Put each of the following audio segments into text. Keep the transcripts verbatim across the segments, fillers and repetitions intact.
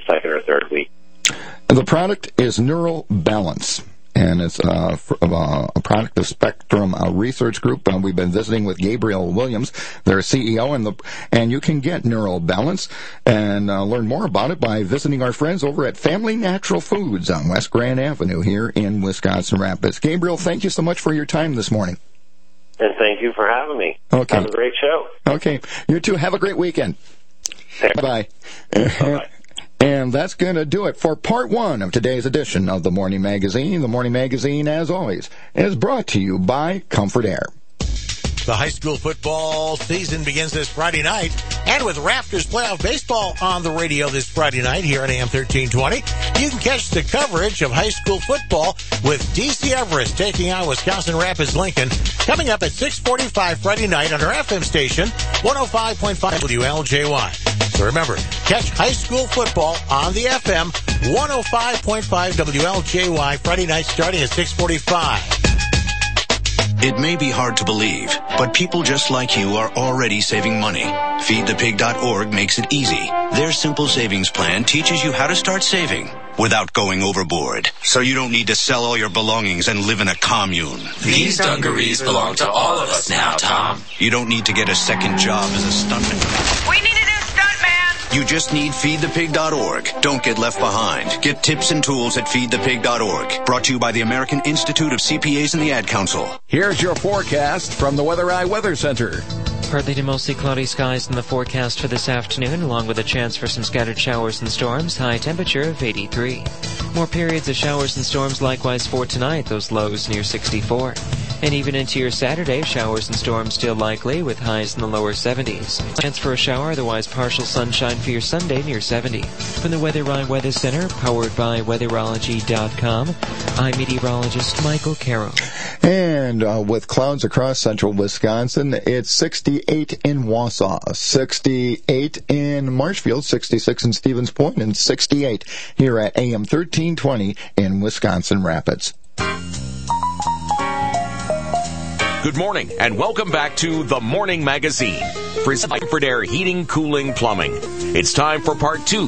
second or third week. The product is Neural Balance, and it's uh, uh, a product of Spectrum uh, Research Group. Uh, we've been visiting with Gabriel Williams, their C E O, and the and you can get Neural Balance and uh, learn more about it by visiting our friends over at Family Natural Foods on West Grand Avenue here in Wisconsin Rapids. Gabriel, thank you so much for your time this morning. And thank you for having me. Okay. Have a great show. Okay. You too. Have a great weekend. Bye-bye. Bye-bye. And that's going to do it for part one of today's edition of the Morning Magazine. The Morning Magazine, as always, is brought to you by Comfort Air. The high school football season begins this Friday night, and with Raptors playoff baseball on the radio this Friday night here on A M thirteen twenty, you can catch the coverage of high school football with D C Everest taking on Wisconsin Rapids Lincoln, coming up at six forty-five Friday night on our F M station, one oh five point five W L J Y. So remember, catch high school football on the F M, one oh five point five W L J Y, Friday night starting at six forty-five. It may be hard to believe, but people just like you are already saving money. feed the pig dot org makes it easy. Their simple savings plan teaches you how to start saving without going overboard. So you don't need to sell all your belongings and live in a commune. These dungarees belong to all of us now, Tom. You don't need to get a second job as a stuntman. We need a new stuntman! You just need feed the pig dot org. Don't get left behind. Get tips and tools at feed the pig dot org. Brought to you by the American Institute of C P As and the Ad Council. Here's your forecast from the Weather Eye Weather Center. Partly to mostly cloudy skies in the forecast for this afternoon, along with a chance for some scattered showers and storms, high temperature of eighty-three. More periods of showers and storms likewise for tonight, those lows near sixty-four. And even into your Saturday, showers and storms still likely, with highs in the lower seventies. Chance for a shower, otherwise partial sunshine for your Sunday near seventy. From the Weather Eye Weather Center, powered by weatherology dot com, I'm meteorologist Michael Carroll. And uh, with clouds across central Wisconsin, it's sixty-eight in Wausau, sixty-eight in Marshfield, sixty-six in Stevens Point, and sixty-eight here at A M thirteen twenty in Wisconsin Rapids. Good morning, and welcome back to The Morning Magazine, presented by Comfort Air Heating, Cooling, Plumbing. It's time for part two.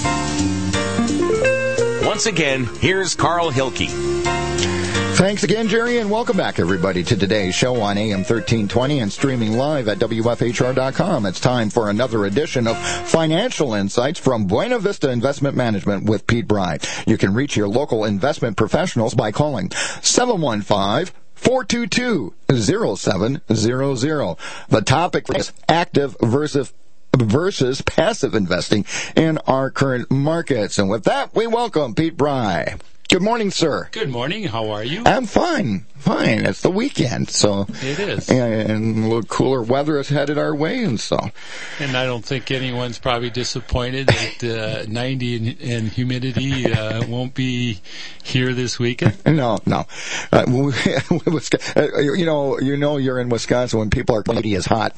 Once again, here's Carl Hilke. Thanks again, Jerry, and welcome back, everybody, to today's show on A M thirteen twenty and streaming live at W F H R dot com. It's time for another edition of Financial Insights from Buena Vista Investment Management with Pete Bry. You can reach your local investment professionals by calling seven one five, four two two, zero seven zero zero. The topic is active versus versus passive investing in our current markets. And with that, we welcome Pete Bry. Good morning, sir. Good morning. How are you? I'm fine. Fine. It's the weekend, so it is, and, and a little cooler weather is headed our way, and so. And I don't think anyone's probably disappointed that uh, ninety and, and humidity uh, won't be here this weekend. No, no. Uh, you know, you know, you're in Wisconsin when people are ninety is hot.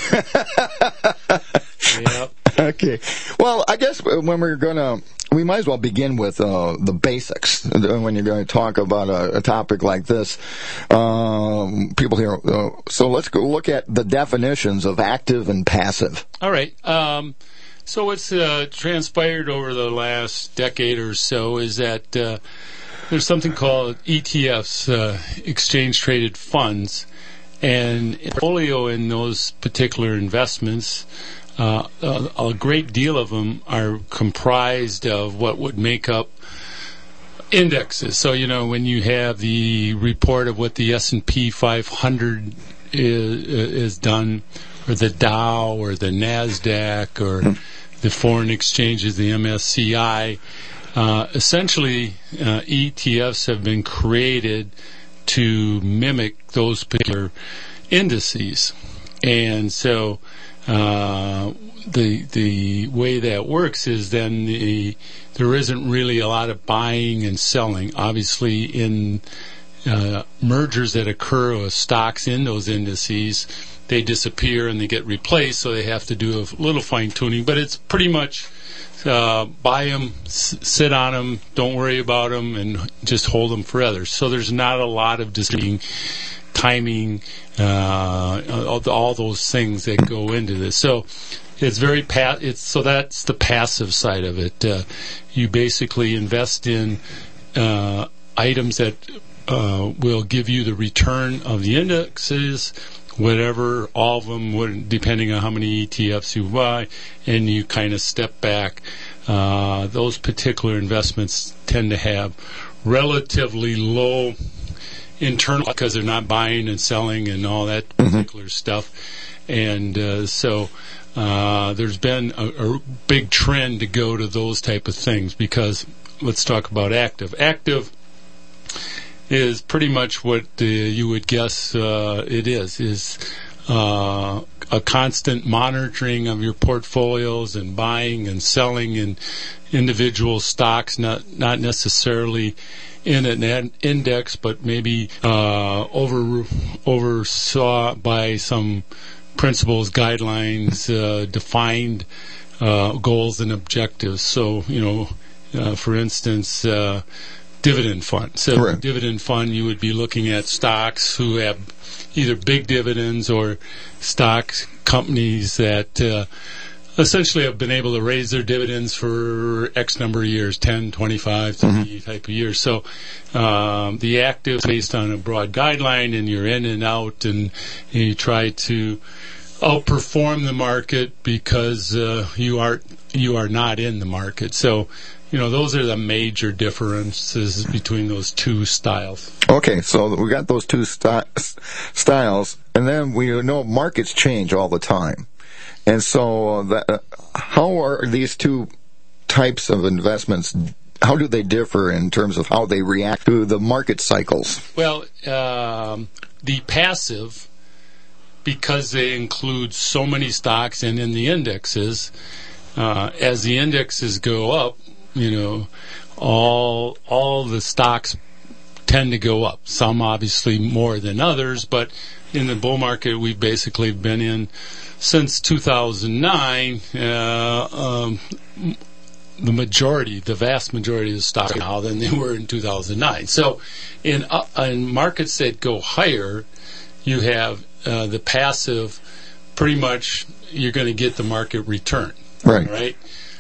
Yep. Okay. Well, I guess when we're gonna. We might as well begin with uh, the basics when you're going to talk about a, a topic like this. Um, people here, uh, so let's go look at the definitions of active and passive. All right. Um, so what's uh, transpired over the last decade or so is that uh, there's something called E T Fs, uh, exchange traded funds, and portfolio in those particular investments. Uh, a, a great deal of them are comprised of what would make up indexes. So, you know, when you have the report of what the S and P five hundred is, is done, or the Dow, or the NASDAQ, or the foreign exchanges, the M S C I, uh, essentially uh, E T Fs have been created to mimic those particular indices. And so Uh, the the way that works is then the, there isn't really a lot of buying and selling. Obviously, in uh, mergers that occur with stocks in those indices, they disappear and they get replaced, so they have to do a little fine-tuning. But it's pretty much uh, buy them, s- sit on them, don't worry about them, and just hold them forever. So there's not a lot of decision timing, uh, all, all those things that go into this. So it's very pa- it's so that's the passive side of it. Uh, you basically invest in uh, items that uh, will give you the return of the indexes, whatever, all of them, depending on how many E T Fs you buy, and you kind of step back. Uh, those particular investments tend to have relatively low internal, because they're not buying and selling and all that particular mm-hmm. stuff. And uh, so uh, there's been a, a big trend to go to those type of things, because let's talk about active. Active is pretty much what uh, you would guess uh, it is, is uh, a constant monitoring of your portfolios and buying and selling in individual stocks, not not necessarily in an index, but maybe uh, over oversaw by some principles, guidelines, uh, defined uh, goals and objectives. So, you know, uh, for instance, uh, dividend fund. So, right. Dividend fund, you would be looking at stocks who have either big dividends or stocks companies that uh, essentially have been able to raise their dividends for X number of years, ten, twenty-five, thirty mm-hmm. type of years. So um, the active is based on a broad guideline, and you're in and out, and, and you try to outperform the market because uh, you are you are not in the market. So, you know, those are the major differences between those two styles. Okay, so we got those two st- styles, and then we know markets change all the time. And so that, uh, how are these two types of investments, how do they differ in terms of how they react to the market cycles? Well, um, the passive, because they include so many stocks and in the indexes, uh, as the indexes go up, you know, all all the stocks tend to go up. Some obviously more than others, but in the bull market we've basically been in since two thousand nine. Uh, um, the majority, the vast majority of the stocks now than they were in two thousand nine. So in, uh, in markets that go higher, you have uh, the passive, pretty much you're going to get the market return. Right. Right?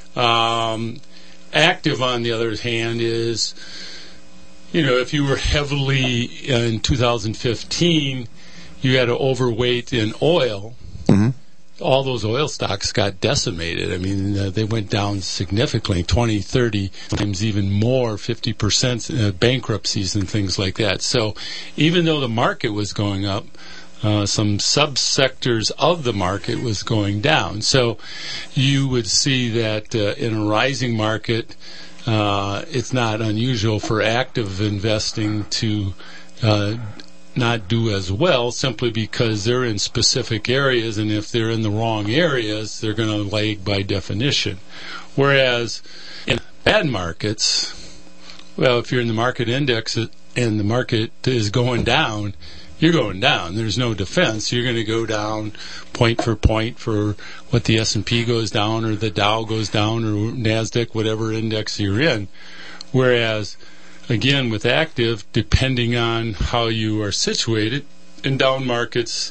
Um, active, on the other hand, is, you know, if you were heavily in two thousand fifteen, you had an overweight in oil. Mm-hmm. All those oil stocks got decimated. I mean, uh, they went down significantly, twenty, thirty, times even more, fifty percent uh, bankruptcies and things like that. So even though the market was going up, uh, some subsectors of the market was going down. So you would see that uh, in a rising market, uh, it's not unusual for active investing to uh, not do as well, simply because they're in specific areas, and if they're in the wrong areas, they're going to lag by definition. Whereas in bad markets, well, if you're in the market index and the market is going down, you're going down. There's no defense. You're going to go down point for point for what the S and P goes down or the Dow goes down or NASDAQ, whatever index you're in. Whereas, again, with active, depending on how you are situated, in down markets,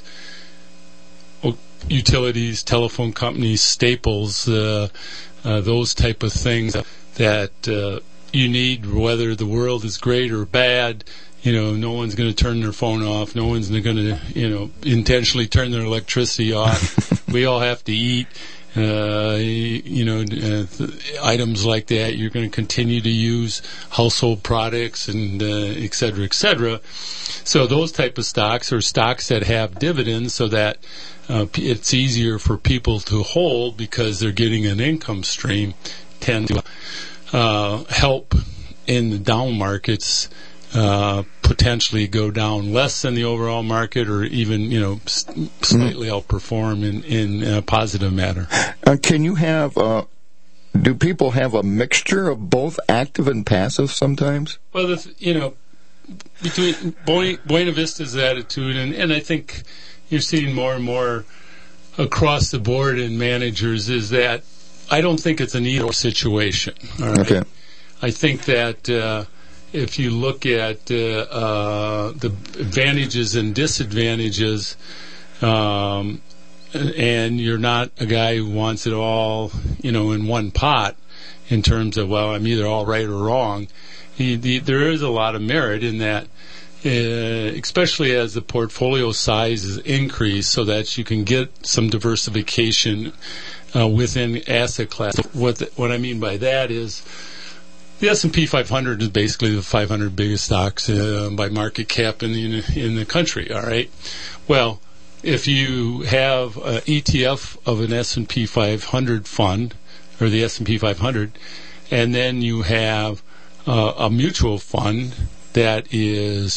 utilities, telephone companies, staples, uh, uh, those type of things that uh, you need, whether the world is great or bad. You know, no one's going to turn their phone off. No one's going to, you know, intentionally turn their electricity off. We all have to eat. Uh, you know, uh, th- items like that. You're going to continue to use household products and uh, et cetera, et cetera. So those type of stocks are stocks that have dividends, so that uh, p- it's easier for people to hold because they're getting an income stream. Tend to uh, help in the down markets. Uh, potentially go down less than the overall market, or even, you know, s- slightly outperform in, in a positive manner. Uh, can you have, uh, do people have a mixture of both active and passive sometimes? Well, the th- you know, between Buena, Buena Vista's attitude, and, and I think you're seeing more and more across the board in managers, is that I don't think it's an either situation. All right? Okay. I think that, uh, if you look at uh, uh, the advantages and disadvantages, um, and you're not a guy who wants it all, you know, in one pot in terms of, well, I'm either all right or wrong. The, the, there is a lot of merit in that, uh, especially as the portfolio size is increased so that you can get some diversification uh, within asset class. What, the, what I mean by that is the S and P five hundred is basically the five hundred biggest stocks uh, by market cap in the, in the country, all right? Well, if you have an E T F of an S and P five hundred fund, or the S and P five hundred, and then you have uh, a mutual fund that is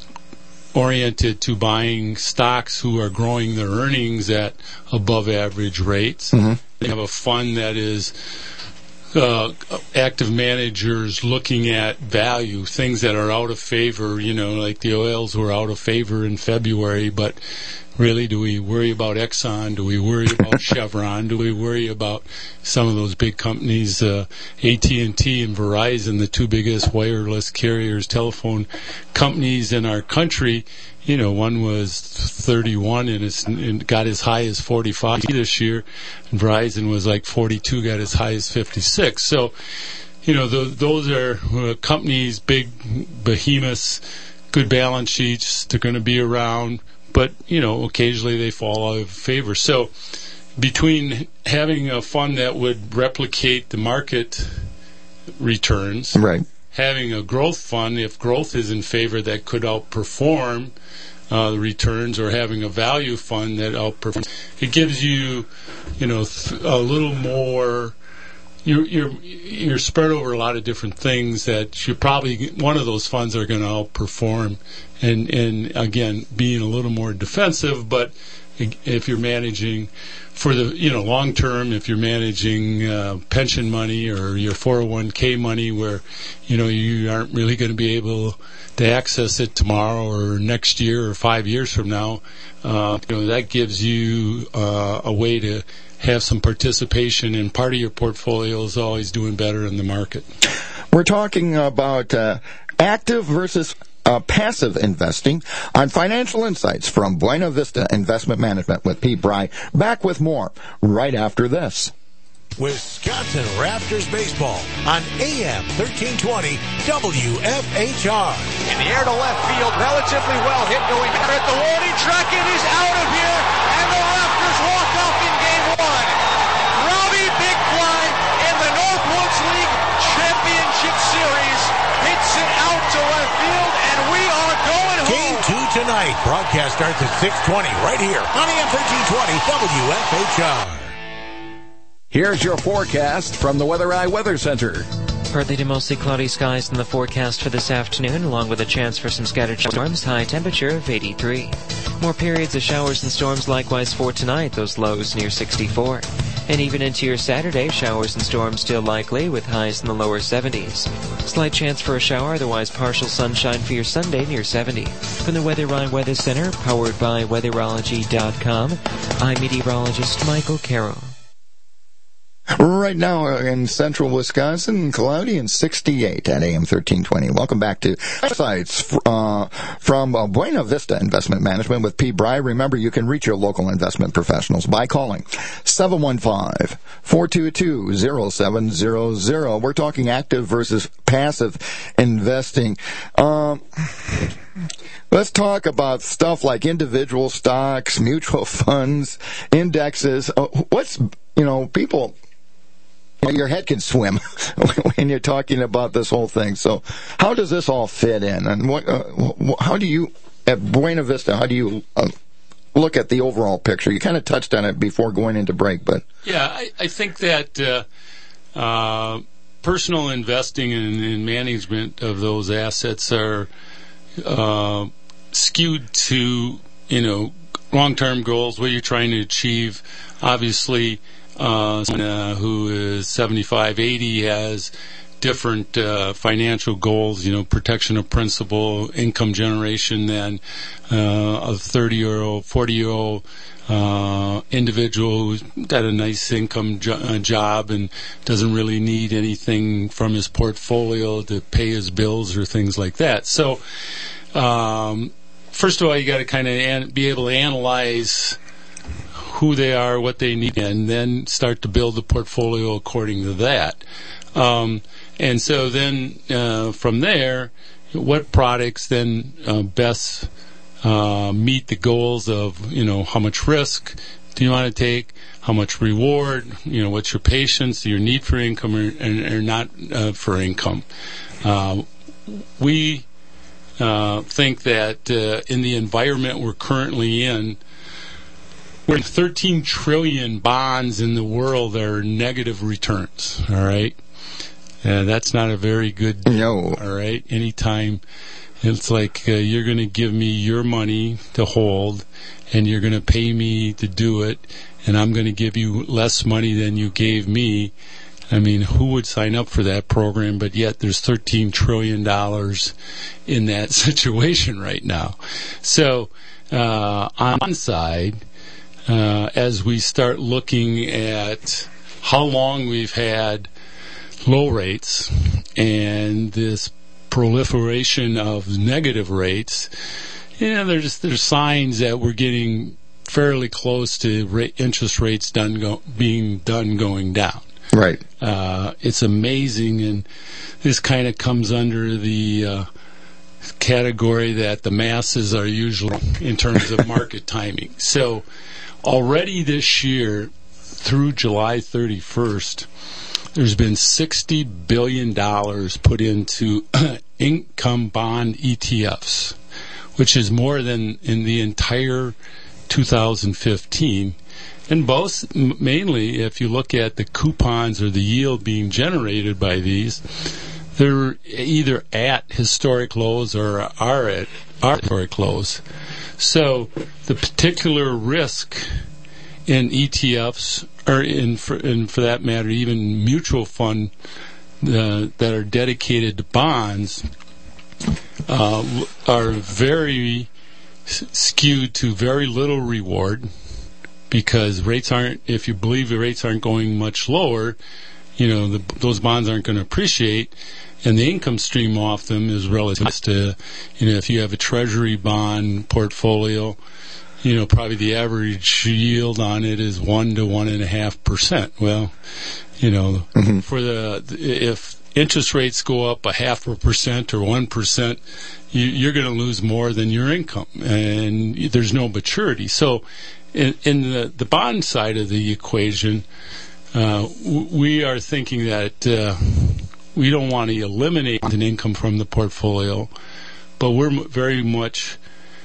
oriented to buying stocks who are growing their earnings at above average rates. Mm-hmm. You have a fund that is uh, active managers looking at value, things that are out of favor, you know, like the oils were out of favor in February, but really, do we worry about Exxon? Do we worry about Chevron? Do we worry about some of those big companies, uh, A T and T and Verizon, the two biggest wireless carriers, telephone companies in our country? You know, one was thirty-one and, it's, and got as high as forty-five this year. And Verizon was like forty-two, got as high as fifty-six. So, you know, the, those are uh, companies, big behemoths, good balance sheets. They're going to be around. But, you know, occasionally they fall out of favor. So between having a fund that would replicate the market returns, right, having a growth fund, if growth is in favor, that could outperform uh, the returns, or having a value fund that outperforms, it gives you, you know, th- a little more. You're, you're you're spread over a lot of different things that you probably, one of those funds are going to outperform, and and again being a little more defensive. But if you're managing for the, you know, long term, if you're managing uh, pension money or your four oh one k money, where, you know, you aren't really going to be able to access it tomorrow or next year or five years from now, uh, you know, that gives you uh, a way to have some participation, and part of your portfolio is always doing better in the market. We're talking about uh, active versus uh, passive investing on Financial Insights from Buena Vista Investment Management with Pete Bry. Back with more right after this. Wisconsin Raptors baseball on A M thirteen twenty W F H R. In the air to left field, relatively well hit going at the warning track. It is out of here, and the Raptors walk off in game one. Robbie Big Fly in the Northwoods League Championship Series hits it out to left field, and we are going home. Game two tonight. Broadcast starts at six twenty right here on A M thirteen twenty W F H R. Here's your forecast from the Weather Eye Weather Center. Partly to mostly cloudy skies in the forecast for this afternoon, along with a chance for some scattered storms, high temperature of eighty-three. More periods of showers and storms likewise for tonight, those lows near sixty-four. And even into your Saturday, showers and storms still likely, with highs in the lower seventies. Slight chance for a shower, otherwise partial sunshine for your Sunday near seventy. From the Weather Eye Weather Center, powered by weatherology dot com, I'm meteorologist Michael Carroll. Right now in central Wisconsin, cloudy and sixty-eight at A M thirteen twenty. Welcome back to Insights uh, from uh, Buena Vista Investment Management with Pete Bry. Remember, you can reach your local investment professionals by calling seven one five, four two two, zero seven zero zero. We're talking active versus passive investing. Um, let's talk about stuff like individual stocks, mutual funds, indexes. Uh, what's, you know, people... Your head can swim when you're talking about this whole thing. So how does this all fit in? And what, uh, how do you, at Buena Vista, how do you uh, look at the overall picture? You kind of touched on it before going into break, but... Yeah, I, I think that uh, uh, personal investing and, and management of those assets are uh, skewed to, you know, long-term goals, what you're trying to achieve. Obviously... Uh, uh, who is seventy-five, eighty has different uh, financial goals, you know, protection of principal, income generation, than uh, a thirty-year-old, forty-year-old uh, individual who's got a nice income jo- uh, job and doesn't really need anything from his portfolio to pay his bills or things like that. So, um, first of all, you got to kind of an- be able to analyze who they are, what they need, and then start to build the portfolio according to that. Um, and so then uh, from there, what products then uh, best uh, meet the goals of, you know, how much risk do you want to take, how much reward, you know, what's your patience, your need for income or, or, or not uh, for income. Uh, we uh, think that uh, in the environment we're currently in, we're in thirteen trillion bonds in the world that are negative returns, all right? Uh, that's not a very good deal, no. All right? Anytime it's like uh, you're going to give me your money to hold and you're going to pay me to do it and I'm going to give you less money than you gave me. I mean, who would sign up for that program? But yet there's thirteen trillion dollars in that situation right now. So uh, on one side, Uh, as we start looking at how long we've had low rates and this proliferation of negative rates, you know, there's there's signs that we're getting fairly close to rate, interest rates done go, being done going down. Right. Uh, it's amazing, and this kind of comes under the uh, category that the masses are usually in terms of market timing. So already this year, through July thirty-first, there's been sixty billion dollars put into income bond E T Fs, which is more than in the entire two thousand fifteen. And both, mainly, if you look at the coupons or the yield being generated by these, they're either at historic lows or are at are historic lows. So the particular risk in E T Fs, or in for, in for that matter, even mutual fund uh, that are dedicated to bonds, uh, are very s- skewed to very little reward, because rates aren't, if you believe the rates aren't going much lower, you know, the, those bonds aren't going to appreciate. And the income stream off them is relative to, you know, if you have a treasury bond portfolio, you know, probably the average yield on it is one to one and a half percent. Well, you know, mm-hmm. for the, if interest rates go up a half a percent or one percent, you, you're going to lose more than your income, and there's no maturity. So in, in the, the bond side of the equation, uh, w- we are thinking that, uh, we don't want to eliminate an income from the portfolio, but we're m- very much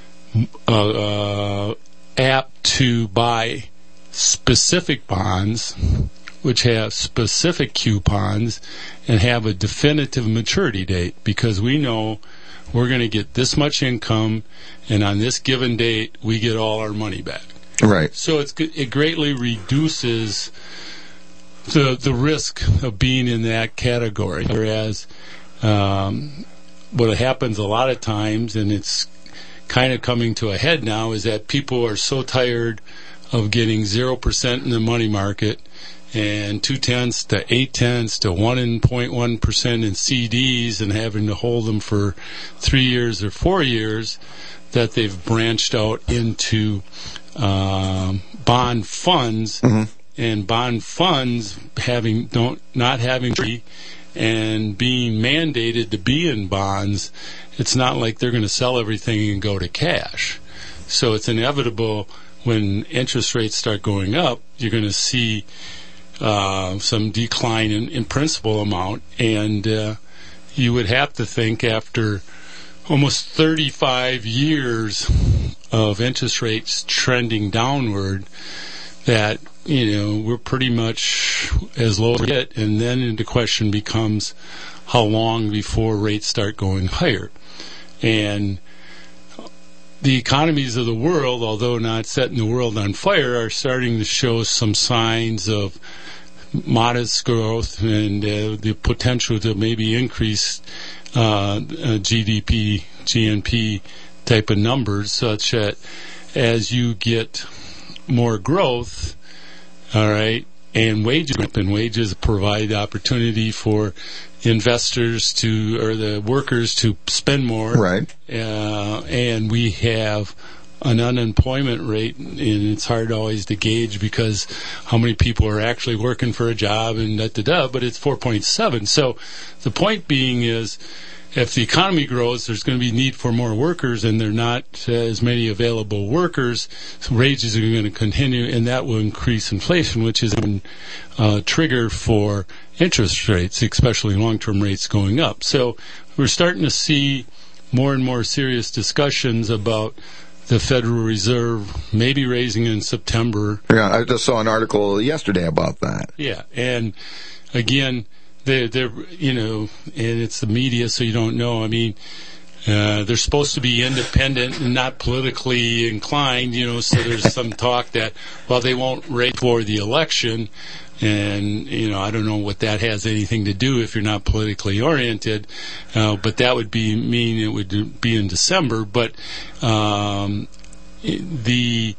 uh, uh, apt to buy specific bonds, which have specific coupons and have a definitive maturity date, because we know we're going to get this much income, and on this given date, we get all our money back. Right. So it's, it greatly reduces the the risk of being in that category. Whereas um, what happens a lot of times, and it's kind of coming to a head now, is that people are so tired of getting zero percent in the money market and two tenths to eight tenths to one point one percent in C Ds and having to hold them for three years or four years, that they've branched out into um, bond funds. Mm-hmm. And bond funds having don't not having and being mandated to be in bonds, it's not like they're going to sell everything and go to cash. So it's inevitable when interest rates start going up, you're going to see uh, some decline in, in principal amount, and uh, you would have to think after almost thirty-five years of interest rates trending downward that, you know, we're pretty much as low as we get, and then the question becomes how long before rates start going higher. And the economies of the world, although not setting the world on fire, are starting to show some signs of modest growth and uh, the potential to maybe increase uh, G D P, G N P type of numbers, such that as you get more growth, all right, and wages, and wages provide opportunity for investors to, or the workers to spend more, right? Uh, and we have an unemployment rate, and it's hard always to gauge because how many people are actually working for a job and da-da-da, but it's four point seven. So the point being is, if the economy grows, there's going to be need for more workers, and there are not uh, as many available workers. So wages are going to continue, and that will increase inflation, which is a uh, trigger for interest rates, especially long-term rates going up. So we're starting to see more and more serious discussions about the Federal Reserve maybe raising in September. Yeah, I just saw an article yesterday about that. Yeah, and again, they're, they're you know, and it's the media, so you don't know. I mean, uh, they're supposed to be independent and not politically inclined, you know, so there's some talk that, well, they won't raise for the election. And, you know, I don't know what that has anything to do if you're not politically oriented, uh, but that would be mean it would be in December. But um, the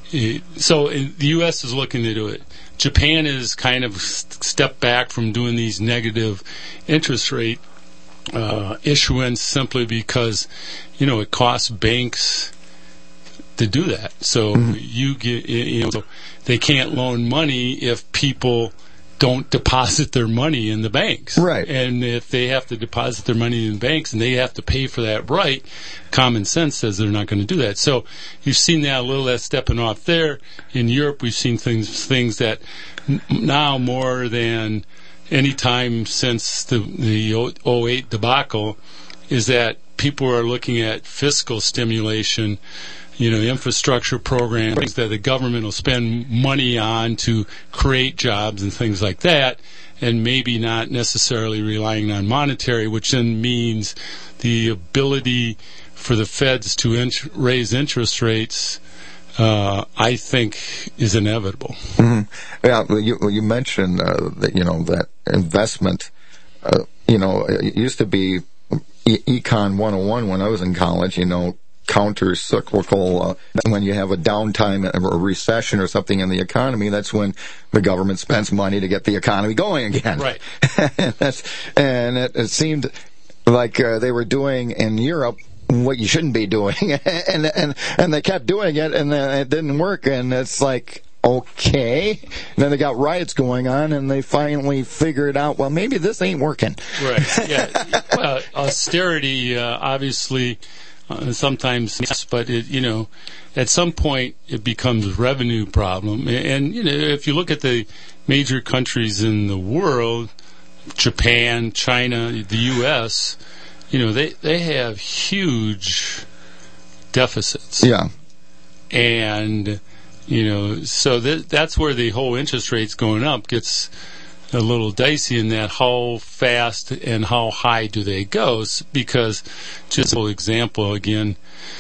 so the U S is looking to do it. Japan is kind of stepped back from doing these negative interest rate uh, issuance simply because, you know, it costs banks to do that. So mm-hmm. you get, you know, so they can't loan money if people don't deposit their money in the banks. Right. And if they have to deposit their money in the banks and they have to pay for that right, common sense says they're not going to do that. So you've seen that a little that stepping off there. In Europe, we've seen things things that now more than any time since the the oh eight debacle is that people are looking at fiscal stimulation, you know, infrastructure programs that the government will spend money on to create jobs and things like that, and maybe not necessarily relying on monetary, which then means the ability for the feds to int- raise interest rates, uh, I think, is inevitable. Mm-hmm. Yeah, you, you mentioned uh, that, you know, that investment, uh, you know, it used to be e- Econ one oh one when I was in college, you know, counter-cyclical, uh, when you have a downtime or a recession or something in the economy, that's when the government spends money to get the economy going again. Right. and that's, and it, it seemed like uh, they were doing in Europe what you shouldn't be doing, and and and they kept doing it, and then it didn't work, and it's like, okay. And then they got riots going on, and they finally figured out, well, maybe this ain't working. Right, yeah. Well, austerity, uh, obviously, Uh, sometimes, yes, but it, you know, at some point it becomes a revenue problem. And, and you know, if you look at the major countries in the world, Japan, China, the U S, you know, they they have huge deficits. Yeah. And you know, so that that's where the whole interest rates going up gets a little dicey in that how fast and how high do they go, because just a little example again,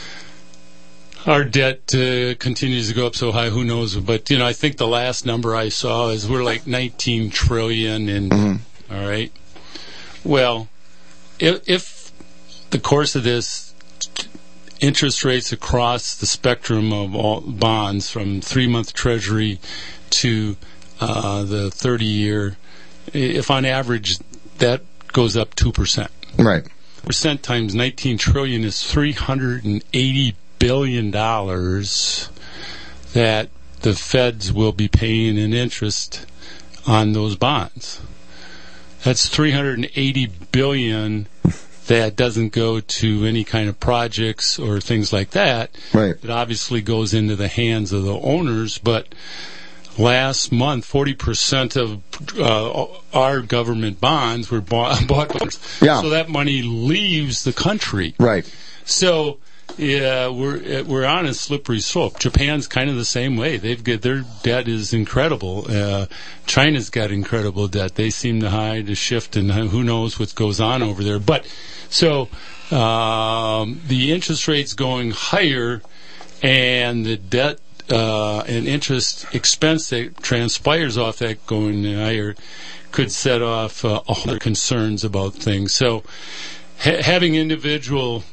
our debt uh, continues to go up so high, who knows, but you know, I think the last number I saw is we're like nineteen trillion, and mm-hmm. all right, well, if, if the course of this interest rates across the spectrum of all bonds from three month treasury to uh, the thirty year, if on average that goes up two percent. Right. Percent times nineteen trillion is three hundred eighty billion dollars that the feds will be paying in interest on those bonds. That's three hundred eighty billion dollars that doesn't go to any kind of projects or things like that. Right. It obviously goes into the hands of the owners, but last month, forty percent of uh, our government bonds were bought. bought yeah. So that money leaves the country. Right. So yeah, we're we're on a slippery slope. Japan's kind of the same way. They've got their debt is incredible. Uh, China's got incredible debt. They seem to hide a shift, and who knows what goes on over there. But so um, the interest rates going higher, and the debt. Uh, and interest expense that transpires off that going higher could set off uh, other concerns about things. So ha- having individual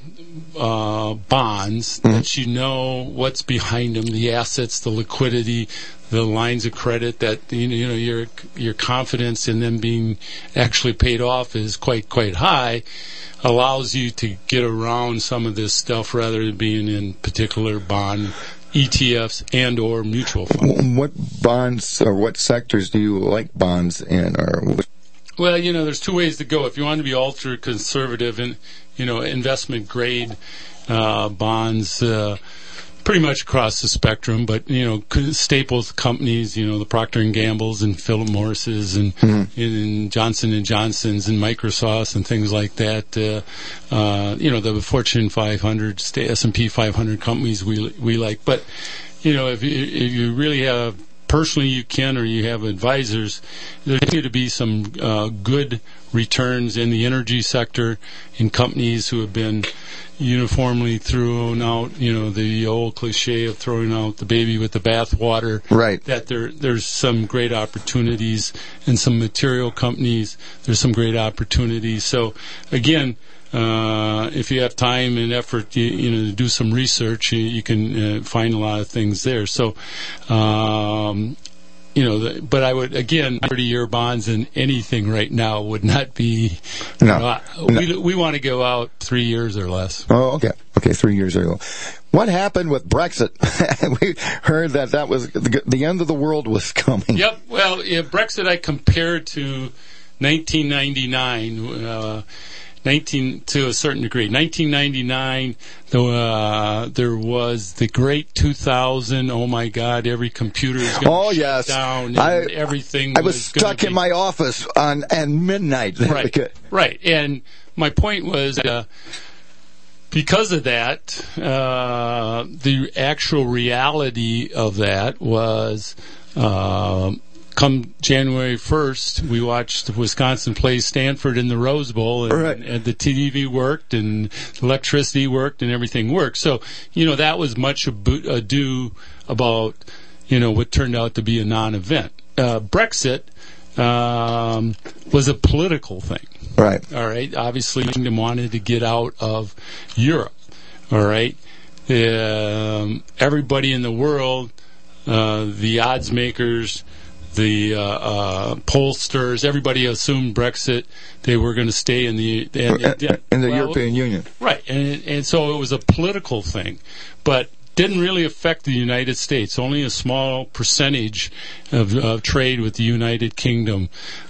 uh, bonds mm-hmm. that you know what's behind them, the assets, the liquidity, the lines of credit, that you know, you know your your confidence in them being actually paid off is quite quite high, allows you to get around some of this stuff rather than being in particular bond E T Fs and or mutual funds. What bonds or what sectors do you like bonds in? Or well, you know, there's two ways to go. If you want to be ultra conservative and you know investment grade uh, bonds. Uh, Pretty much across the spectrum, but you know, staples companies, you know, the Procter and Gamble's and Philip Morris's and, mm-hmm. and Johnson and Johnson's and Microsoft and things like that. Uh, uh, you know, the Fortune five hundred, S and P five hundred companies we we like. But you know, if you, if you really have personally, you can, or you have advisors, there need to be some uh, good returns in the energy sector in companies who have been uniformly thrown out, you know, the old cliche of throwing out the baby with the bathwater. Right. That there, there's some great opportunities in some material companies. There's some great opportunities. So, again, uh, if you have time and effort, you, you know, to do some research, you, you can uh, find a lot of things there. So, um, you know, the, but I would, again, thirty-year bonds in anything right now would not be, no, you know, no. we, we want to go out three years or less. Oh, okay. Okay, three years ago. What happened with Brexit? We heard that that was the, the end of the world was coming. Yep. Well, yeah, Brexit I compared to nineteen ninety-nine, uh, nineteen to a certain degree. nineteen ninety-nine, the, uh, there was the great two thousand. Oh my God! Every computer is going to oh, shut yes. down. And I, everything. I was, was stuck be, in my office on and midnight. Right. Right. And my point was. Uh, Because of that, uh, the actual reality of that was, uh, come January first, we watched Wisconsin play Stanford in the Rose Bowl, and, right. and the T V worked, and electricity worked, and everything worked. So, you know, that was much ado about, you know, what turned out to be a non-event. Uh, Brexit um, was a political thing. Right. All right. Obviously, the kingdom wanted to get out of Europe. All right. Um, everybody in the world, uh, the odds makers, the uh, uh, pollsters, everybody assumed Brexit. They were going to stay in the in the, in the well, European Union. Right. And and so it was a political thing, but didn't really affect the United States. Only a small percentage of, of trade with the United Kingdom.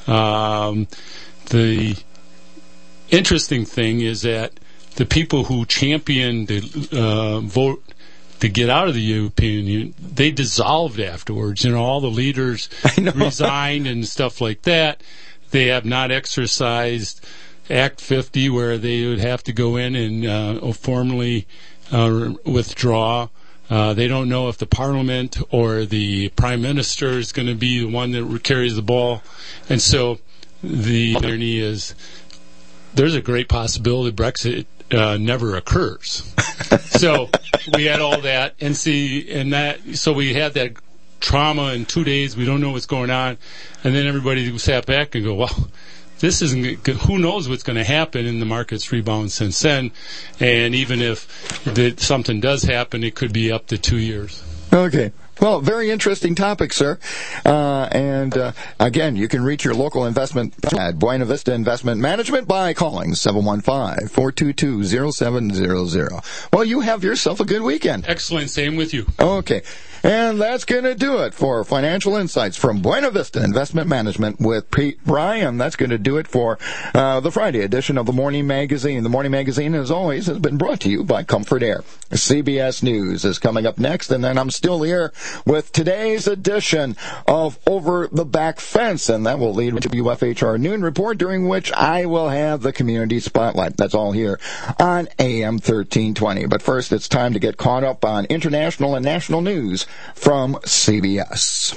Um, the interesting thing is that the people who championed the uh, vote to get out of the European Union, they dissolved afterwards. You know, all the leaders resigned and stuff like that. They have not exercised Act fifty, where they would have to go in and uh, formally uh, withdraw. Uh, they don't know if the Parliament or the Prime Minister is going to be the one that carries the ball. And so the irony is there's a great possibility Brexit uh, never occurs. So we had all that, and see, and that. So we had that trauma in two days. We don't know what's going on, and then everybody sat back and go, "Well, this isn't. Who knows what's going to happen?" And the market's rebound since then. And even if that something does happen, it could be up to two years. Okay. Well, very interesting topic, sir. Uh, and, uh, again, you can reach your local investment at Buena Vista Investment Management by calling seven one five, four two two, zero seven zero zero. Well, you have yourself a good weekend. Excellent. Same with you. Okay. And that's going to do it for Financial Insights from Buena Vista Investment Management with Pete Bryan. That's going to do it for uh, the Friday edition of the Morning Magazine. The Morning Magazine, as always, has been brought to you by Comfort Air. C B S News is coming up next, and then I'm still here with today's edition of Over the Back Fence, and that will lead to W F H R Noon Report, during which I will have the Community Spotlight. That's all here on A M thirteen twenty. But first, it's time to get caught up on international and national news from C B S.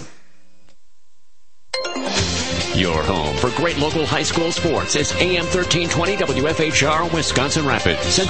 Your home for great local high school sports is A M thirteen twenty W F H R Wisconsin Rapids.